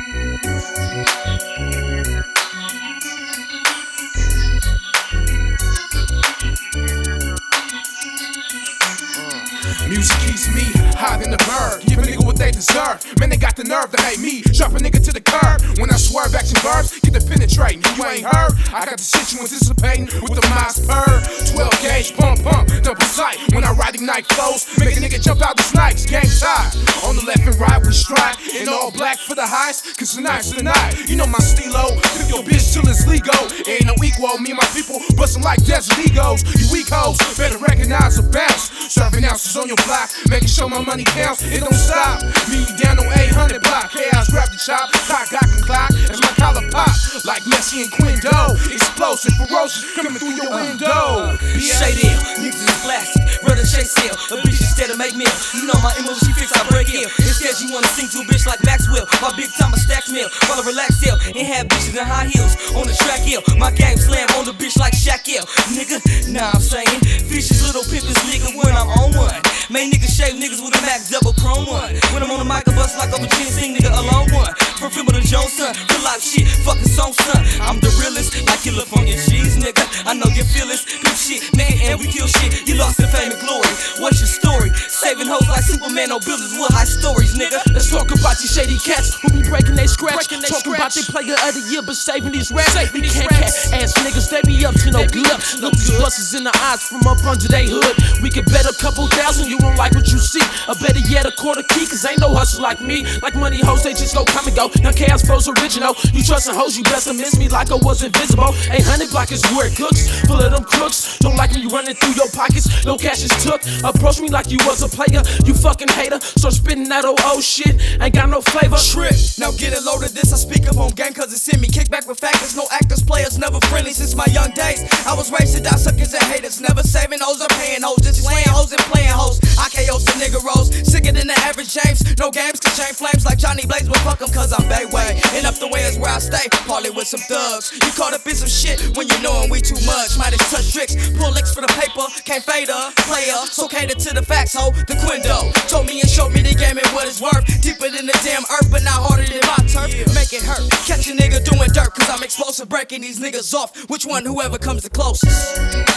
Music keeps me higher than the bird. Give a nigga what they deserve. Man, they got the nerve to hate me. Drop a nigga to the curb. When I swerve action verbs, get the penetrating. You ain't heard? I got the shit you anticipating with the miles per 12 gauge, pump, double sight. When I ride ignite flows, make a nigga jump out the snipes. Gang side. On the left and right, we stride. In all black for the highs, cause tonight's the night. You know my stilo. Flip your bitch till it's legal. Ain't no equal. Me and my people bustin' like desert egos. You weak hoes, better recognize the bounce. Serving ounces on your block, making sure my money counts, it don't stop. Me down on 800 block, chaos grab the chop, clock, clock, as my collar pop, like Messi and Quindo, explosive, ferocious, coming through your window. Shade ill, niggas is plastic, brother chase sale, a bitch instead of make meal. You know my MO, she fix, I break ill. Instead you wanna sing to a bitch like Maxwell, my big time a stack meal, while I relax ill, and have bitches in high heels, on the track ill, my game slam on the bitch like Shaq ill. Nigga, nah I'm saying, fishes little pimpers nigga when I'm on one. Make niggas shave niggas with a Max double chrome one. When I'm on the mic, I bust like over sing nigga alone one. From Fibber to Jones, son, real life shit, fucking song, son. I'm the realest, like killer from your cheese, nigga. I know you feel this, good shit, nigga, and we kill shit. You lost in fame and glory. What's your story? Saving hoes like Superman, no buildings with high stories, nigga. Let's talk about these shady cats who be breaking they scratch. Talking about they player of the year, but saving these rats. We can't cat ass niggas, they be up to no good. Look these busters in the eyes from up under they hood. We could bet a couple thousand, you won't like what you see. Or better yet, a quarter key, cause ain't no hustle like me. Like money hoes, they just go come and go. Now chaos flows original. You trustin' hoes, you best to miss me like I was invisible. 800 block is where it cooks, full of them crooks. Don't like when you running through your pockets, no cash is took. Approach me like you was a player, you fucking hater. Start spitting that old shit, ain't got no flavor. Trip, now get it loaded, this I speak up on game cause it's in me. Kick back with factors, no actors, players, never friendly since my young days. I was raised to die suckers and haters, never saving hoes or paying hoes, just slaying hoes and playing hoes. I KO's the nigga rolls, sicker than the average James. No games can chain flames like Johnny Blaze, but fuck 'em cause I'm Bayway. And up the way is where I stay, party with some thugs. You caught up in some shit when you knowin' we too much. Might have touch tricks, pull licks for the paper, can't fade a player, so cater to the facts, ho. The Quindo told me and showed me the game and what it's worth. Deeper than the damn earth, but not harder than my turf. Make it hurt, catch a nigga doing dirt, cause I'm explosive, breaking these niggas off. Which one, whoever comes the closest.